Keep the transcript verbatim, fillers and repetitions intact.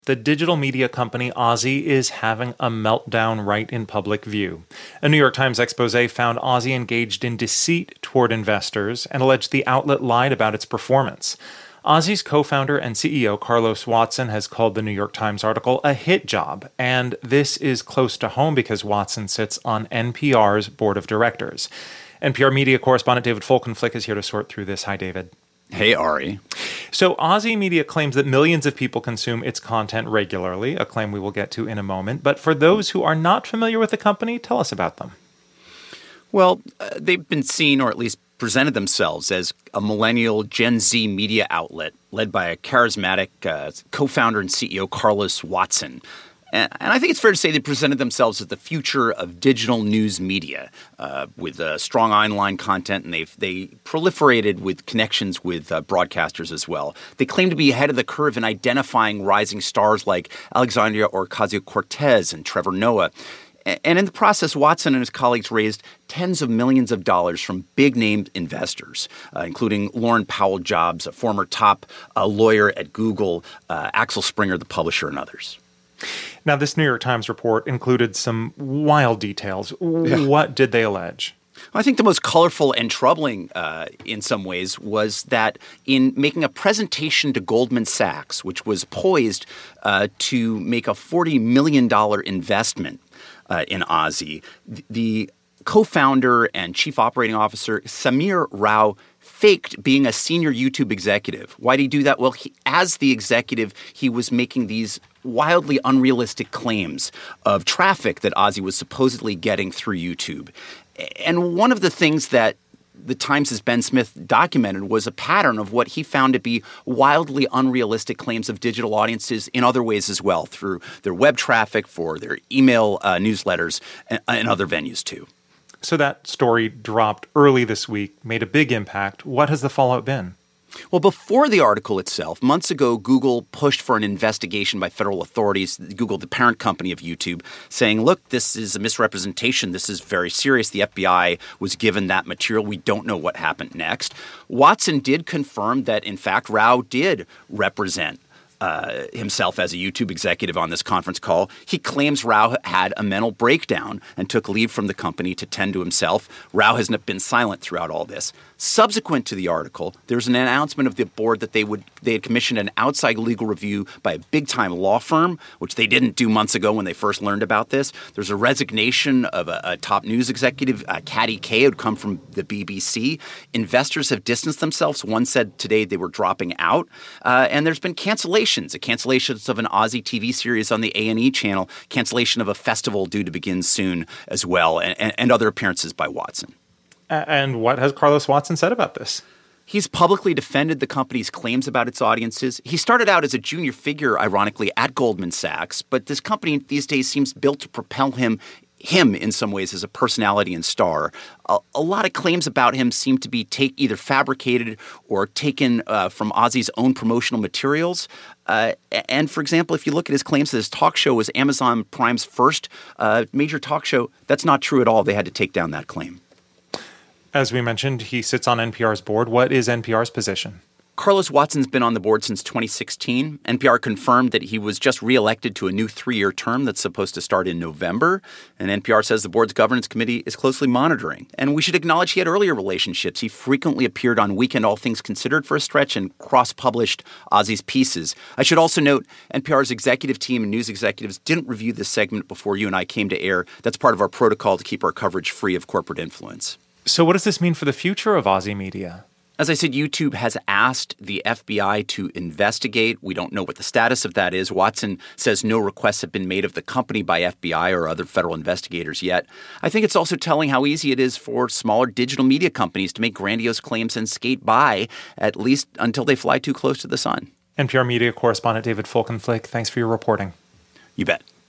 The digital media company Ozy is having a meltdown right in public view. A New York Times expose found Ozy engaged in deceit toward investors and alleged the outlet lied about its performance. Ozy's co-founder and C E O Carlos Watson has called the New York Times article a hit job, and this is close to home because Watson sits on N P R's board of directors. N P R media correspondent David Folkenflik is here to sort through this. Hi, David. Hey, Ari. So Ozy Media claims that millions of people consume its content regularly, a claim we will get to in a moment. But for those who are not familiar with the company, tell us about them. Well, uh, they've been seen, or at least presented themselves, as a millennial Gen Z media outlet led by a charismatic uh, co-founder and C E O, Carlos Watson. And I think it's fair to say they presented themselves as the future of digital news media uh, with uh, strong online content, and they've they proliferated with connections with uh, broadcasters as well. They claim to be ahead of the curve in identifying rising stars like Alexandria Ocasio-Cortez and Trevor Noah. And in the process, Watson and his colleagues raised tens of millions of dollars from big-name investors, uh, including Lauren Powell Jobs, a former top uh, lawyer at Google, uh, Axel Springer, the publisher, and others. Now, this New York Times report included some wild details. Yeah. What did they allege? I think the most colorful and troubling uh, in some ways was that in making a presentation to Goldman Sachs, which was poised uh, to make a forty million dollars investment uh, in Ozy, the co-founder and chief operating officer, Samir Rao, faked being a senior YouTube executive. Why did he do that? Well, he, as the executive, he was making these wildly unrealistic claims of traffic that Ozy was supposedly getting through YouTube. And one of the things that the Times' Ben Smith documented was a pattern of what he found to be wildly unrealistic claims of digital audiences in other ways as well, through their web traffic, for their email uh, newsletters, and, and other venues too. So that story dropped early this week, made a big impact. What has the fallout been? Well, before the article itself, months ago, Google pushed for an investigation by federal authorities, Google, the parent company of YouTube, saying, look, this is a misrepresentation. This is very serious. The F B I was given that material. We don't know what happened next. Watson did confirm that, in fact, Rao did represent Uh, himself as a YouTube executive on this conference call. He claims Rao had a mental breakdown and took leave from the company to tend to himself. Rao has been silent throughout all this. Subsequent to the article, there's an announcement of the board that they would they had commissioned an outside legal review by a big-time law firm, which they didn't do months ago when they first learned about this. There's a resignation of a, a top news executive, uh, Caddy Kay, who'd come from the B B C. Investors have distanced themselves. One said today they were dropping out. Uh, and there's been cancellations, a cancellation of an Ozy T V series on the A and E channel, cancellation of a festival due to begin soon as well, and, and, and other appearances by Watson. And what has Carlos Watson said about this? He's publicly defended the company's claims about its audiences. He started out as a junior figure, ironically, at Goldman Sachs, but this company these days seems built to propel him him in some ways as a personality and star. A, a lot of claims about him seem to be take, either fabricated or taken uh, from Ozy's own promotional materials. Uh, and for example, if you look at his claims that his talk show was Amazon Prime's first uh, major talk show, that's not true at all. They had to take down that claim. As we mentioned, he sits on N P R's board. What is N P R's position? Carlos Watson's been on the board since twenty sixteen. N P R confirmed that he was just reelected to a new three-year term that's supposed to start in November. And N P R says the board's governance committee is closely monitoring. And we should acknowledge he had earlier relationships. He frequently appeared on Weekend All Things Considered for a stretch and cross-published Ozy's pieces. I should also note N P R's executive team and news executives didn't review this segment before you and I came to air. That's part of our protocol to keep our coverage free of corporate influence. So what does this mean for the future of Ozy Media? As I said, YouTube has asked the F B I to investigate. We don't know what the status of that is. Watson says no requests have been made of the company by F B I or other federal investigators yet. I think it's also telling how easy it is for smaller digital media companies to make grandiose claims and skate by, at least until they fly too close to the sun. N P R media correspondent David Folkenflik, thanks for your reporting. You bet.